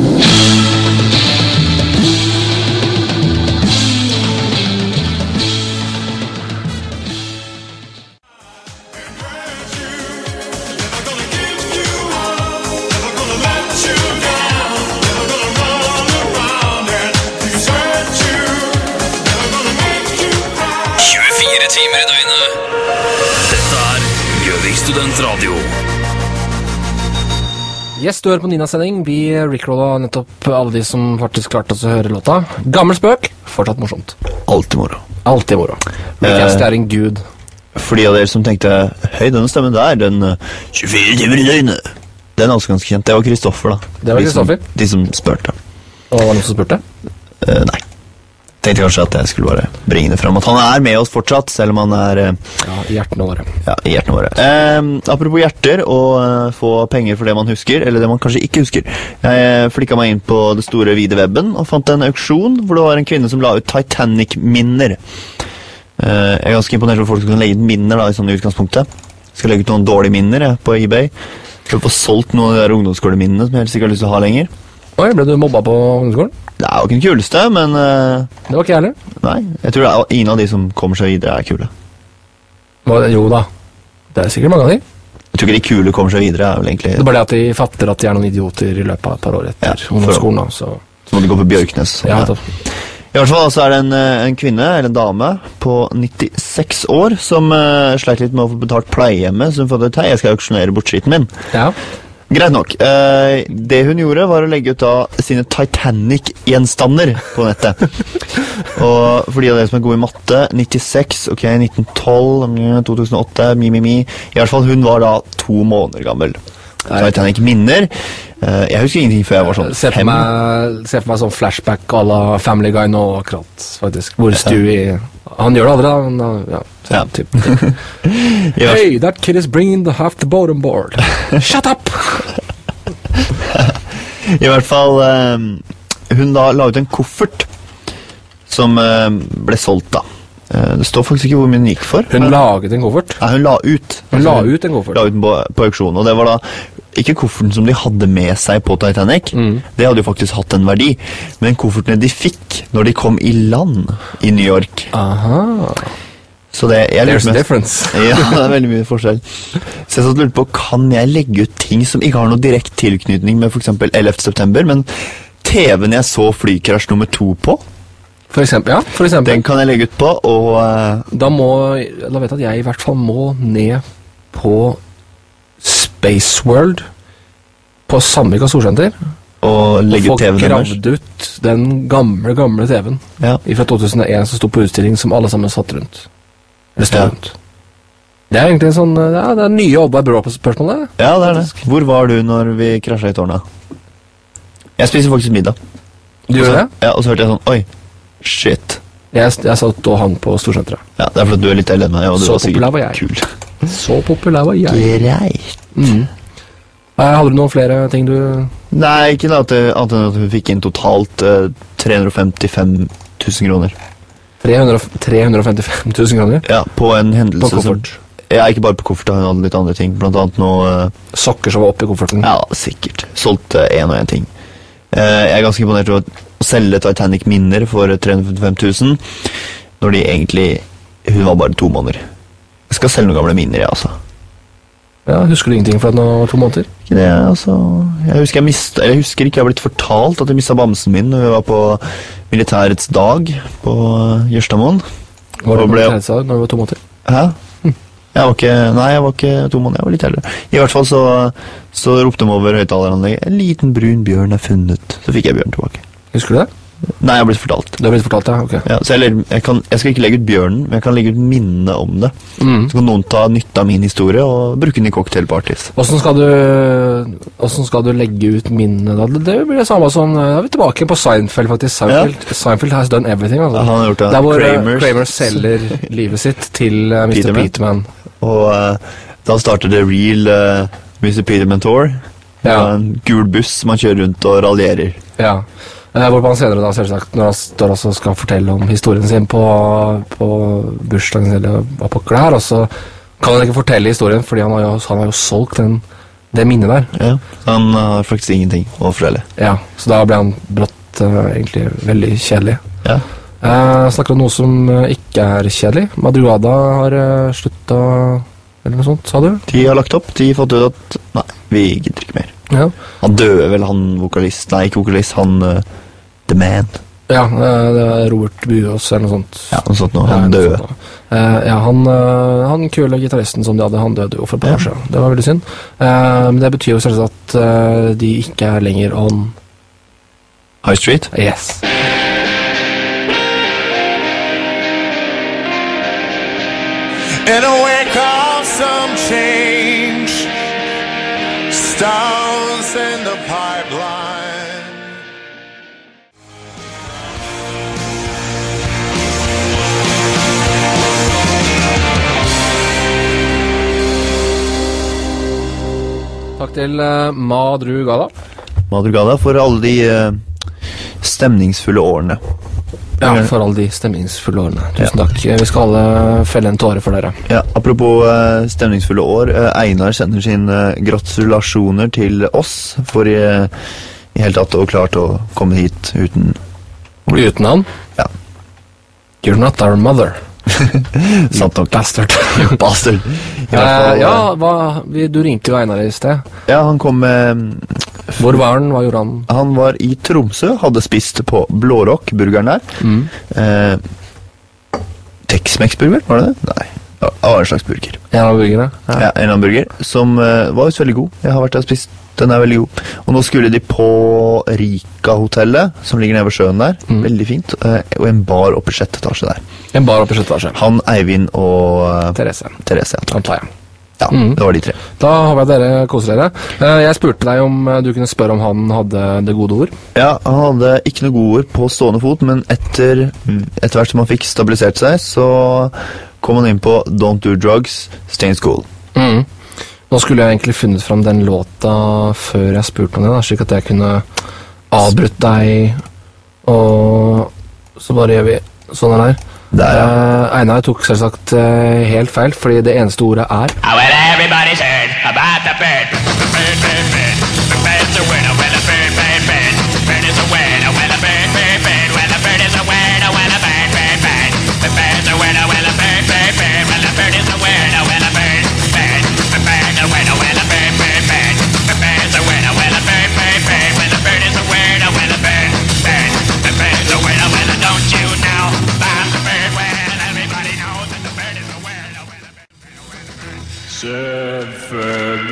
tjuefire timer i døgnet. Dette er Gjøvik Studentradio. Yes, du hører på Ninas sending. Vi rickrolla nettopp alle de som faktisk klarte oss å høre låta. Gammel spøk, fortsatt morsomt. Alltid moro. Alltid moro. Recast er en gud. For de av dere som tenkte Hei, denne stemmen der, den eh, tjuefire timer i døgnet. Den er også ganske kjent. Det var Kristoffer, da. Det var De som- Kristoffer. De som spurte. Og var det noen som spurte? Eh, nei. Tenkte kanskje at jeg skulle bare bringe det fram. At han er med oss fortsatt, selv om han er eh, Ja, i hjertene våre. ja, i hjertene våre. Eh, apropos hjerter og eh, få penger for det man husker, eller det man kanskje ikke husker. Jeg eh, flikket meg inn på det store vide webben og fant en auksjon hvor det var en kvinne som la ut Titanic-minner. Eh, jeg er ganske imponert over folk som kan legge ut minner da, i sånne utgangspunktet. Jeg skal legge ut noen dårlige minner jeg, på eBay. Jeg har fått solgt noen av de der ungdomsskoleminnene som jeg helst ikke har lyst til å ha lenger. Oi, ble du mobba på ungdomsskolen? Det er jo ikke den kuleste, men eh, Det var ikke jeg heller. nei, jeg tror det er ingen av de som kommer seg videre er kule. Hva- Jo da. Det er sikkert mange av de. Jeg tror ikke de kule kommer seg videre, er vel egentlig... Det er bare det at de fatter at de er noen idioter i løpet av et par år etter Ja, for- ungdomsskolen. da, Så Så må de gå på Bjørknes. og sånn, ja, ja. da. I hvert fall så er det en, eh, en kvinne, eller en dame, på nittiseks år, som uh, sleit litt med å få betalt pleiehjemmet, så hun fant ut, hei, jeg skal auksjonere bort skiten min. Ja. Greit nok. Eh, det hun gjorde var å legge ut da sine Titanic-gjenstander på nettet. Og for de av dere som er gode i matte, nittiseks, ok, nitten tolv, to tusen åtte, mi, mi, mi. I hvert fall, hun var da to måneder gammel. Titanic-minner. Eh, jeg husker ingenting før jeg var sånn Se for fem. meg, se for meg sånn flashback à la Family Guy nå, akkurat, faktisk. Hvor Stewie Han gjør det aldri, da, men da, ja. Sånn, Ja. typ. I hvert- Hey, that kid is bringing the half the bottom board. Shut up! I hvert fall eh, hun da la ut en koffert som eh, ble solgt da. Eh, det står faktisk ikke hvor mye den gikk for. Hun men- laget en koffert. Nei, hun la ut. Hun la ut en koffert. La ut den på, på auksjonen, og det var da ikke kofferten som de hadde med seg på Titanic. Mm. Det hadde jo faktisk hatt en verdi. Men koffertene de fikk når de kom i land i New York. Aha. Så det, jeg There's lurte a mest- difference. Ja, det er veldig mye forskjell. Så jeg satt og lurte på, kan jeg legge ut ting som ikke har noe direkte tilknytning med for eksempel ellevte september, men T V-en jeg så flykrasj nummer to på, For eksempel, ja, for eksempel. den kan jeg legge ut på, og eh, Da må Da vet jeg at jeg i hvert fall må ned på Space World på Sandvika Storsenter og og legge få ut T V-en deres. gravd ut den gamle, gamle T V-en Ja. fra to tusen og en som sto på utstilling, som alle sammen satt rundt. Eller stod Ja. rundt. Det er egentlig en sånn Ja, det er nye Oddvar Brå-spørsmål, det. Ja, det er det. Hvor var du når vi krasja i tårnet? Jeg spiser faktisk middag. Du Og så- gjør det? Ja, og så hørte jeg sånn, oi, shit. Jeg, jeg satt og hang på Storsenteret. Ja, det er fordi du er litt eldre enn meg, og du Så var sikkert populær var jeg. kul. Så populær var jeg. Greit. Mm. Eh, Hadde du noen flere ting du Nei, ikke noe annet annet enn at hun fikk inn totalt eh, tre hundre og femtifem tusen kroner. tre hundre tre hundre og femtifem tusen kroner? Ja, på en hendelse På koffert. som... Ja, ikke bare på koffert, hun hadde litt andre ting. Blant annet noe... eh, Sokker som var oppi kofferten? Ja, sikkert. Solgte en og en ting. Eh, jeg er ganske imponert over å selge Titanic-minner for tre hundre og femtifem tusen, når de egentlig... Hun var bare to måneder. Jeg skal selge noen gamle minner, jeg, altså. Ja, husker du ingenting fra nå to måneder? Ikke det, altså. Jeg husker, jeg, mist, jeg husker ikke jeg har blitt fortalt at jeg mistet bamsen min når vi var på militærets dag på Jørstamoen. Var det Og på ble- militærets dag når du var to måneder? Hæ? Jeg var ikke, nei, jeg var ikke to måneder, jeg var litt eldre. I hvert fall så, så ropte de over høyttaleranlegget, en liten brun bjørn er funnet. Så fikk jeg bjørn tilbake. Husker du det? Nei, jeg har blitt fortalt. Det har blitt fortalt, ja. Ok. Ja, så eller, jeg, kan, jeg skal ikke legge ut bjørnen, men jeg kan legge ut minne om det. Mm. Så kan noen ta nytte av min historie og bruke den i cocktailparties. Hvordan skal du, hvordan skal du legge ut minnene da? Det blir det samme som, da er vi tilbake på Seinfeld faktisk. Seinfeld, Seinfeld has done everything, altså. Ja, han har gjort det. Der hvor eh, Kramer. Kramer selger livet sitt til uh, mister Peterman. Peterman. Og uh, da starter det real uh, mister Peterman Tour. Det Ja. er en gul buss man kjører rundt og raljerer. Ja. Eh, hvorpå han senere da, selvsagt, når han står også skal fortelle om historien sin på, på bursdagen eller hva pokker det her, og så kan han ikke fortelle historien, fordi han har jo, han har jo solgt den, det minnet der. Ja. Han har faktisk ingenting å fortelle. Ja, så da ble han brått eh, egentlig veldig kjedelig. Ja. Eh, snakker om noe som eh, ikke er kjedelig. Madrugada har uh, slutta, eller noe sånt, sa du? De har lagt opp, de har fått ut at nei, vi gidder ikke mer. Ja. Han døde vel, han vokalist, nei ikke vokalist, han uh, The Man. Ja, eh, det er Robert Buås eller noe sånt. Ja, noe sånt nå, Ja, han noe døde. sånt da. Eh, ja, han, eh, han kule gitaristen som de hadde, han døde jo for et par Ja. år siden. Det var veldig synd. Eh, men det betyr jo selvsagt at eh, de ikke er lenger on. High Street. Yes. In a wake of some change, stones in the pipeline. Takk til eh, Madrugada. Madrugada for alle de uh, stemningsfulle årene. Ja, for alle de stemningsfulle årene. Tusen takk. Vi skal alle felle en tåre for dere. Ja, apropos uh, stemningsfulle år, uh, Einar sender sine uh, gratulasjoner til oss for i, uh, i hele tatt å klart å komme hit uten Uten han. Ja. You're not our mother. Sant nok. Bastard. Bastard. I hvert Eh, fall, ja, hva, vi, du ringte jo Einar i sted. ja, han kom med Hvor var han? Hva gjorde han? Han var i Tromsø, hadde spist på Blårock, burgeren der. Mm. Eh, Tex-Mex-burger, var det det? Nei, det var en slags burger. En av burgerne? Ja, en eller annen burger, som eh, var jo veldig god. Jeg har vært der og spist, den er veldig god. Og nå skulle de på Rika-hotellet, som ligger nede ved sjøen der. Mm. Veldig fint. eh, Og en bar oppe i sjette etasje der. En bar oppe i sjette etasje. Han, Eivind og eh, Therese, Therese. Ja, antar jeg. ja Mm. det var de tre. Da håper jeg dere koser dere. Eh, Jeg spurte deg om eh, du kunne spørre om han hadde det gode ord. Ja, han hadde ikke noe gode ord på stående fot, men etter, etter hvert som han fikk stabilisert seg, så kom han inn på Don't Do Drugs, Stay in School. Mm. Nå skulle jeg egentlig funnet fram den låta før jeg spurte om det, da, slik at jeg kunne avbrutt deg, og så bare gjør vi sånn her. Der, ja. Eh, Einar tok selvsagt eh, helt feil, fordi det eneste ordet er Oh, well, everybody's heard about the bird. The bird, bird, bird. The bird's a word. Oh, well, a bird, bird, bird. The bird is a word. Oh, well, a bird, bird, bird. Well, a bird is a word. Oh, well, a bird, bird, bird. The bird's a word. Oh, well, a bird, bird, bird. Well, a bird is a word. Oh, well, a bird, bird. The bird's a word. Oh, well, a bird, bird, bird. The bird's a word. Oh, well, a bird, bird, bird. Well, a bird is a word. Oh, well, a bird, bird. The bird's a word. Oh, well, don't you know about the bird? Well, everybody knows that the bird is a word. Oh, well, a bird, bird, a word.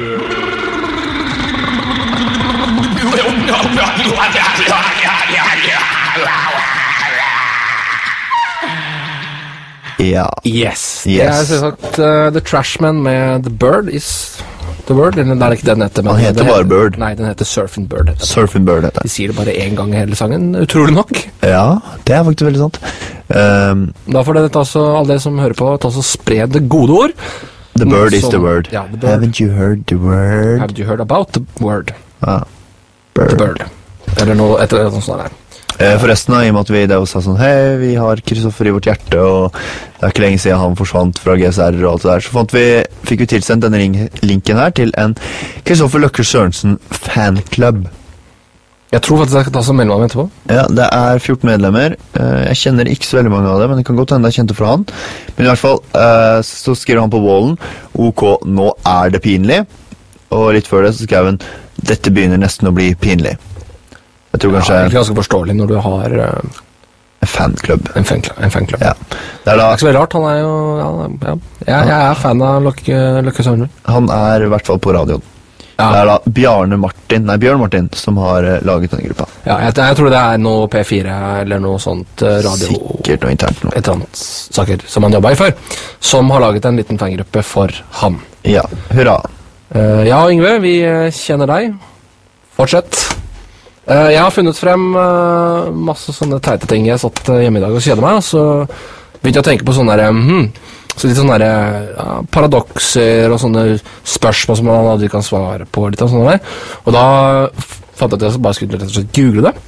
Ja. Yes. Det Yes. er selvsagt eh, The Trashman med The Bird is The Word. Eller det er ikke den heter. Men Han heter det bare Bird. Nei, den heter Surfing Bird. Heter den. Surfing Bird heter De det. sier det bare én gang i hele sangen, utrolig nok. Ja, det er faktisk veldig sant. Um, Da får dere ta så, alle dere som hører på, ta så spre det gode ord. the bird is Som- the word. Ja, the bird. Haven't you heard the word? Have you heard about the word? Ja. The Bird. bird. Eller noe etter noe sånt der. Eh, forresten, da, i og med at vi der sa sånn, hei, vi har Kristoffer i vårt hjerte, og det er ikke lenge siden han forsvant fra G S R og alt det der, så fant vi, fikk vi tilsendt denne ring- linken her til en Kristoffer Løkker Sørensen fanklubb. Jeg tror faktisk jeg skal ta som mellomnavn etterpå. Ja, det er fjorten medlemmer. Eh, Jeg kjenner ikke så veldig mange av dem, men det kan godt hende jeg kjente fra han. Men i hvert fall, eh, så skriver han på wallen, ok, nå er det pinlig. Og litt før det så skrev han, dette begynner nesten å bli pinlig. Jeg tror Ja, kanskje egentlig ganske forståelig når du har uh, en fanklubb. en fanklubb. En fanklubb. Ja. Det er Det da, er ikke så veldig rart, han er jo, ja, ja. Jeg, jeg er fan av Løkke, Løkke Sørensen. han er i hvert fall på radioen. Ja. Det er da Bjarne Martin, nei Bjørn Martin, som har eh, laget denne gruppa. Ja, jeg, jeg tror det er noe P fire eller noe sånt uh, radio... Sikkert noe internt nå. Et eller annet saker som han jobbet i før, som har laget en liten fangruppe for ham. Ja, hurra. Uh, ja, Yngve, vi uh, kjenner deg. Fortsett. Uh, jeg har funnet frem uh, masse sånne teite ting. Jeg satt uh, hjemme i dag og kjeder meg, og så begynte jeg å tenke på sånne der, hmm, så litt sånne der, ja, paradokser og sånne spørsmål som man aldri kan svare på, litt av sånne der. Og da f- fant jeg at jeg bare skulle rett og slett google det.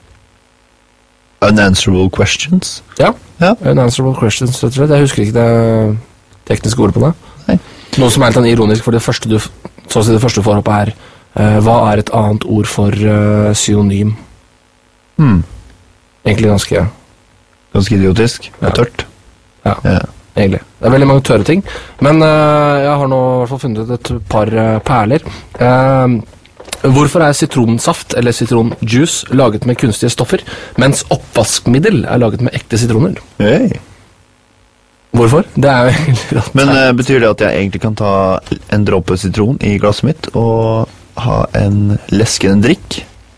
Unanswerable questions. Ja, Ja. unanswerable questions, rett og slett. Jeg husker ikke det tekniske ordet på det. Nei. Noe som er litt sånn ironisk, for det første du, så å si det første du får opp er, eh, hva er et annet ord for eh, synonym? Hmm. Egentlig ganske, Ganske idiotisk. Det Ja. er tørt. ja, Ja. egentlig. Det er veldig mange tørre ting, men eh, jeg har nå i hvert fall funnet et par eh, perler. Eh, hvorfor er sitronsaft eller sitronjuice laget med kunstige stoffer, mens oppvaskmiddel er laget med ekte sitroner? Hey. Hvorfor? Det er jo egentlig rart. Men eh, betyr det at jeg egentlig kan ta en dråpe sitron i glasset mitt og ha en leskende drikk?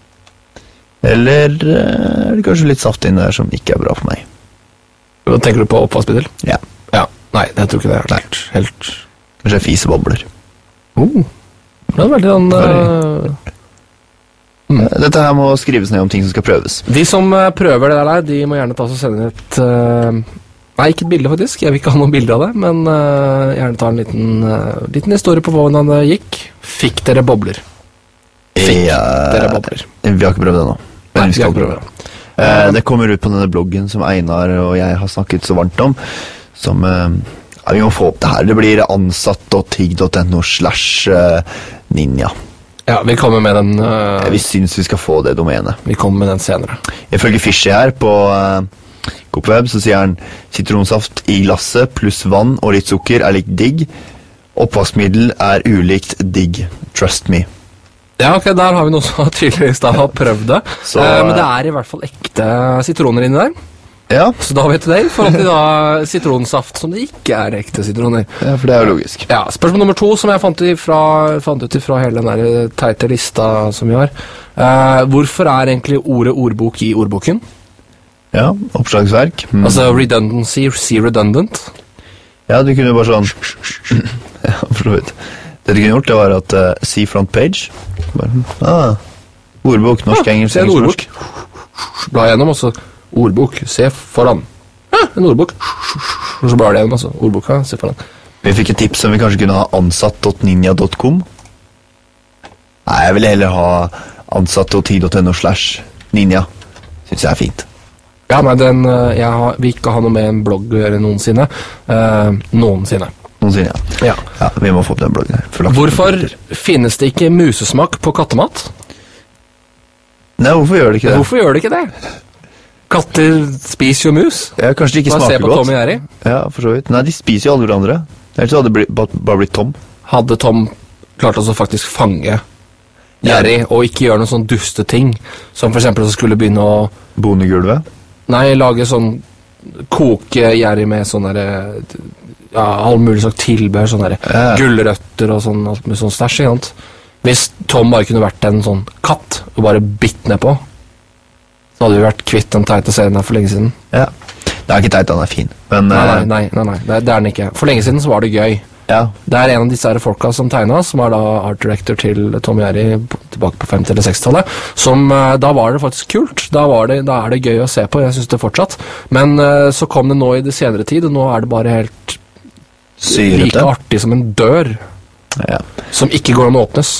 Eller eh, er det kanskje litt saft inni der som ikke er bra for meg? Hva tenker du på oppvaskmiddel? Ja. Ja, nei, jeg tror ikke det er helt, helt... Kanskje fisebobler. Oh, det er veldig sånn... eh, Eh, Dette her må skrives ned om ting som skal prøves. de som eh, prøver det der, de må gjerne ta og sende et... eh, nei, ikke et bilde faktisk, jeg vil ikke ha noen bilder av det, men eh, gjerne ta en liten, eh, liten historie på hvordan det gikk. Fikk dere bobler? Fikk Ja, dere bobler? vi har ikke prøvd det nå. Men Nei, vi skal vi har prøve det. Eh, det kommer ut på denne bloggen som Einar og jeg har snakket så varmt om, som eh, ja, vi må få opp det her. Det blir ansatt.tig.no slash eh, ninja. Ja, vi kommer med den, eh, Vi syns vi skal få det domenet. vi kommer med den senere. Ifølge Fishy her på uh, Coopweb så sier han sitronsaft i glasset pluss vann og litt sukker er likt digg. Oppvaskmiddel er ulikt digg. Trust me. Ja, ok, der har vi noe som tydeligvis da har prøvd det. Så, Eh, men det er i hvert fall ekte sitroner inni der. Ja, Så da vet du det, i forhold til da sitronsaft som det ikke er ekte sitroner. ja for det er jo logisk. Ja, spørsmål nummer to som jeg fant, ifra, fant ut fra hele den der teite lista som vi har. Eh, hvorfor er egentlig ordet ordbok i ordboken? Ja, oppslagsverk. Mm. Altså redundancy, see redundant. Ja, du kunne jo bare sånn Ja, for så vidt. Det du kunne gjort, det var at uh, see front page. Bare, ah, ordbok, norsk, engelsk, Se en engelsk, ordbok. norsk. Bla gjennom, og så ordbok, se foran. Ah, en ordbok. Og så blar det gjennom, altså. Ordboka, se foran. Vi fikk et tips om vi kanskje kunne ha ansatt.ninja dot com. Nei, jeg ville heller ha ansatt.tig.no slash ninja. Synes jeg er fint. Ja, nei, den, eh, jeg har, vil ikke ha noe med en blogg å gjøre noensinne. Eh, noensinne. Noensinne, ja. Ja. Ja, vi må få opp den bloggen her. for lagt- Hvorfor finnes det ikke musesmak på kattemat? Nei, hvorfor gjør det ikke det? Hvorfor gjør det ikke det? Katter spiser jo mus. Ja, kanskje det ikke Bare se smaker på godt. Tom og Jerry. Ja, for så vidt. Nei, de spiser jo alle hverandre. Ellers hadde det blitt, bare, bare blitt tom. Hadde Tom klart også faktisk fange Jerry, og ikke gjøre noen sånn duste ting, som for eksempel så skulle begynne å Bonegulvet. Nei, lage sånn koke Jerry med sånn derre ja, all mulig slags tilbehør, sånn derre Ja. gulrøtter og sånn, alt med sånn stæsj, ikke sant? Hvis Tom bare kunne vært en sånn katt og bare bitt ned på, så hadde vi vært kvitt den teite serien her for lenge siden. Ja. Det er ikke teit, han er fin. Men Nei, nei, eh, nei, nei, nei. Det, det er den ikke. For lenge siden så var det gøy. ja, Det er en av disse her folka som tegna, som er da art director til Tom Jerry p- tilbake på femti- eller sekstitallet. Som eh, Da var det faktisk kult. Da, var det, da er det gøy å se på. Jeg syns det fortsatt. Men eh, så kom det nå i det senere tid, og nå er det bare helt like syrete. artig som en dør Ja. som ikke går an å åpnes.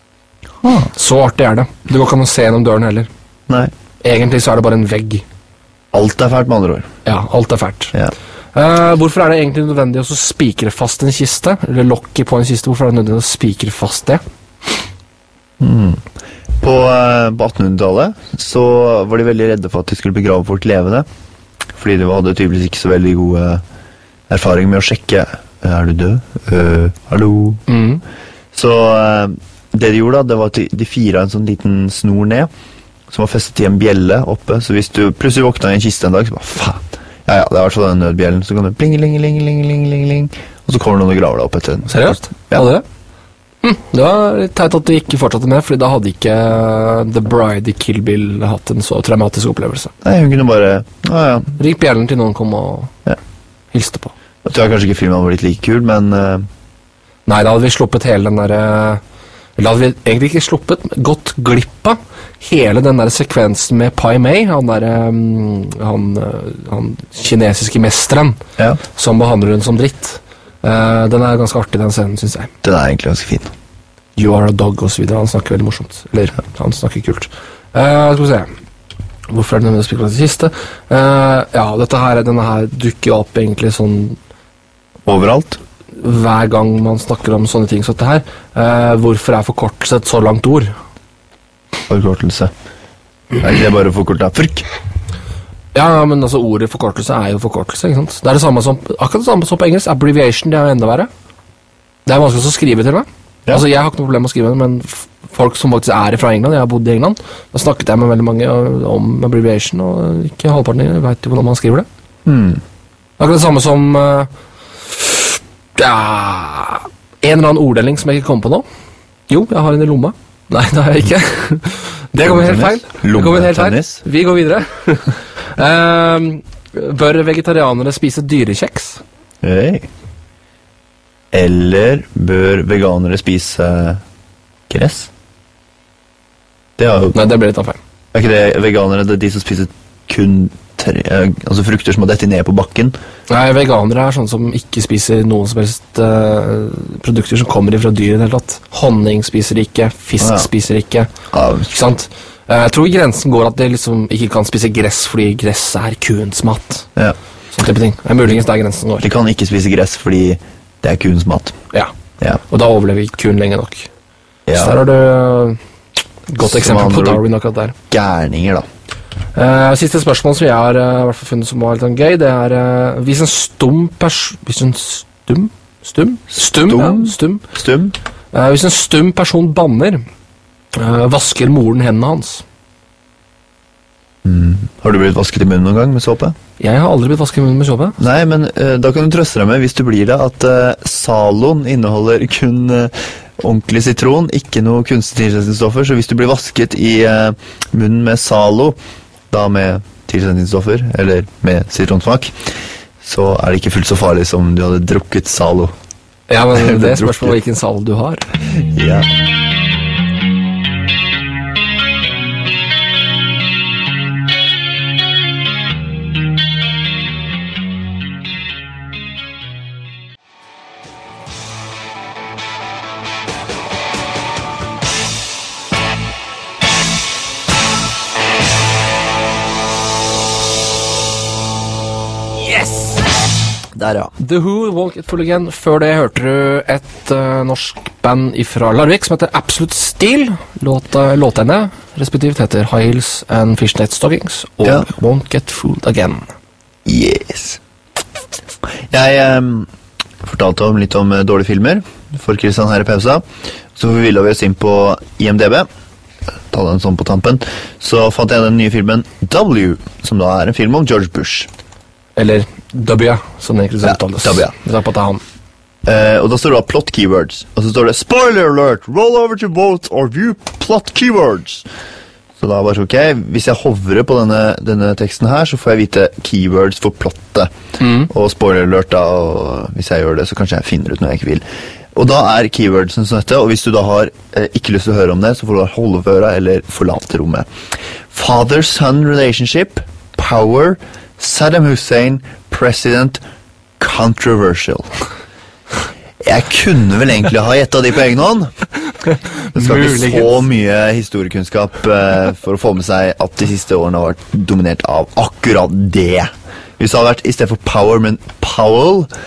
Så artig er det. Det går ikke an å se gjennom døren heller. Nei. Egentlig så er det bare en vegg. Alt er fælt med andre ord. Ja, alt er fælt. Ja. Eh, hvorfor er det egentlig nødvendig å så spikre fast en kiste? Eller lokket på en kiste, hvorfor er det nødvendig å spikre fast det? På På, eh, på attenhundretallet så var de veldig redde for at de skulle begrave folk levende. Fordi de hadde tydeligvis ikke så veldig gode erfaring med å sjekke. Er du død? Uh, hallo? Mm. Så eh, det de gjorde da, det var at de, de fira en sånn liten snor ned, som var festet i en bjelle oppe. Så hvis du plutselig våkna i en kiste en dag, så bare faen. Ja, ja, det er i hvert fall den nødbjellen. Så kan du pling, ling, ling, ling, ling, ling, ling. Og så kommer noen og graver deg opp etter den. Seriøst? Ja. Hadde det? Hm, det var litt teit at de ikke fortsatte med, fordi da hadde ikke The Bride i Kill Bill hatt en så traumatisk opplevelse. Nei, hun kunne bare, ja, ja. Rik bjellen til noen kom og Ja. hilste på. Jeg tror kanskje ikke filmen hadde blitt like kul, men uh, Nei, da hadde vi sluppet hele den der Eller hadde vi egentlig ikke sluppet, gått glipp av hele den der sekvensen med Pai Mei, han der um, han, han kinesiske mesteren, ja, som behandler hun som dritt. Uh, den er ganske artig, den scenen, synes jeg. den er egentlig ganske fin. You are a dog, og så videre. Han snakker veldig morsomt. Eller, han snakker kult. Uh, skal vi se. Hvorfor er det nødvendig å spille på det siste? Uh, ja, dette her, denne her dukker opp egentlig sånn Overalt. hver gang man snakker om sånne ting som dette her. Uh, hvorfor er forkortelse et så langt ord? Forkortelse. Er ikke det bare forkortet? Frykk! Ja, men altså ordet forkortelse er jo forkortelse, ikke sant? Det er det samme som, akkurat det samme som på engelsk. Abbreviation, det er jo enda verre. Det er vanskelig å skrive til meg. Ja. Altså, jeg har ikke noe problem med å skrive det, men f- folk som faktisk er fra England, jeg har bodd i England, da snakket jeg med veldig mange uh, om abbreviation, og ikke halvparten av dem vet jo hvordan man skriver det. Hmm. Akkurat det samme som uh, ja, en eller annen orddeling som jeg ikke kommer på nå. Jo, jeg har den i lomma. Nei, det har jeg ikke. Det kommer helt feil. Det kommer helt feil. Lommetennis. Vi går videre. um, bør vegetarianere spise dyrekjeks? Hey. Eller bør veganere spise gress? Det er jo... Nei, det ble litt av feil. Er ikke det veganere, det er de som spiser kun tre, altså frukter som har dette ned på bakken? Nei, veganere er sånne som ikke spiser noen som helst uh, produkter som kommer fra dyr i det hele tatt. Honning spiser ikke, fisk Ja. spiser ikke, Ja, ikke sant? Uh, jeg tror grensen går at de liksom ikke kan spise gress fordi gress er kuens mat. ja. Sånn type ting. Det er muligens der grensen går. De kan ikke spise gress fordi det er kuens mat. Ja, Ja. og da overlever kuen lenge nok. Ja. Så der har du uh, godt Som eksempel andre på ord. Darwin akkurat der. Gærninger, da. Uh, siste spørsmål som jeg har uh, i hvert fall funnet som var litt sånn gøy, det er uh, hvis en stum pers... Hvis en stum? Stum? Stum, ja, stum. Stum. Uh, hvis en stum person banner, uh, vasker moren hendene hans. Har du blitt vasket i munnen noen gang med såpe? Jeg har aldri blitt vasket i munnen med såpe. Nei, men eh, da kan du trøste deg med, hvis du blir det, at uh, Salon inneholder kun eh, ordentlig sitron, ikke noe kunstig tilsetningsstoffer, så hvis du blir vasket i eh, munnen med Salo, da med tilsetningsstoffer, eller med sitronsmak, så er det ikke fullt så farlig som du hadde drukket Salo. Ja, men det Drukket. spørs på hvilken sal du har. Ja. Der, ja. The Who, Won't Get Full Again. Før det hørte du et uh, norsk band fra Larvik som heter Absolute Steel. Låta, låtene respektivt heter High Heels and Fishnet Stockings og Ja. Won't Get Fooled Again. Yes. Jeg um, fortalte om litt om uh, dårlige filmer for Kristian her i pausa. Så ville vi oss inn på I M D B. Ta den sånn på tampen. Så fant jeg den nye filmen W, som da er en film om George Bush. Eller W, som det egentlig Ja, uttales. W. Med tanke på at det er han. Eh, og da står det da plot keywords. Og så står det spoiler alert, roll over to vote or view plot keywords. Så da var det ok, hvis jeg hovrer på denne, denne teksten her, så får jeg vite keywords for plottet. Og spoiler alert da, og hvis jeg gjør det, så kanskje jeg finner ut når jeg ikke vil. Og da er keywordsen som dette, og hvis du da har eh, ikke lyst til å høre om det, så får du da holde for øra eller forlate rommet. Father-son relationship, power, Saddam Hussein, president, controversial. Jeg kunne vel egentlig ha gjettet de på egen hånd. Det skal ikke så Muligens. mye historiekunnskap eh, for å få med seg at de siste årene har vært dominert av akkurat det. Hvis det hadde vært i stedet for power, men Powell,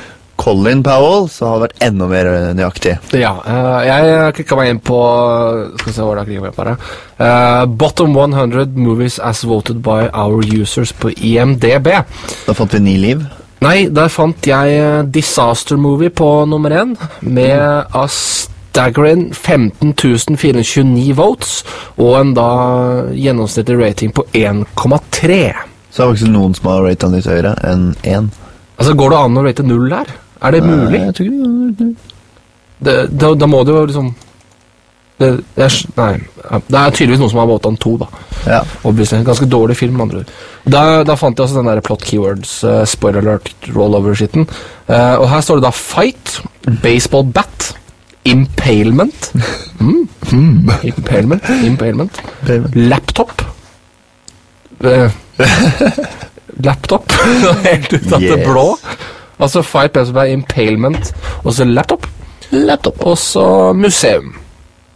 Colin Powell, så hadde det vært enda mer nøyaktig. Ja, uh, jeg klikket meg inn på, skal vi se hva jeg klikket meg på her, uh, Bottom hundred movies as voted by our users på I M D B. Da fant vi Ni liv. Nei, der fant jeg Disaster Movie på nummer én, med mm. a staggering femten tusen fire hundre tjueni votes, og en da gjennomsnittlig rating på en komma tre. Så er det faktisk noen som har ratet den litt høyere enn én. Altså, går det an å rate null her? Er det mulig? Nei, jeg tror ikke det, da, da må det jo liksom... Det, det, er, nei, det er tydeligvis noen som har votet den to, da. Ja. Obviously, en ganske dårlig film, med andre ord. Da, da fant jeg også den der plot keywords, uh, spoiler alert, rollover-skitten. Uh, og her står det da fight, baseball bat, impalement, mm, mm, impalement, impalement, laptop, uh, laptop, helt ut av yes. det blå. Altså fight, baseball bat, impalement, og så laptop, laptop, og så museum.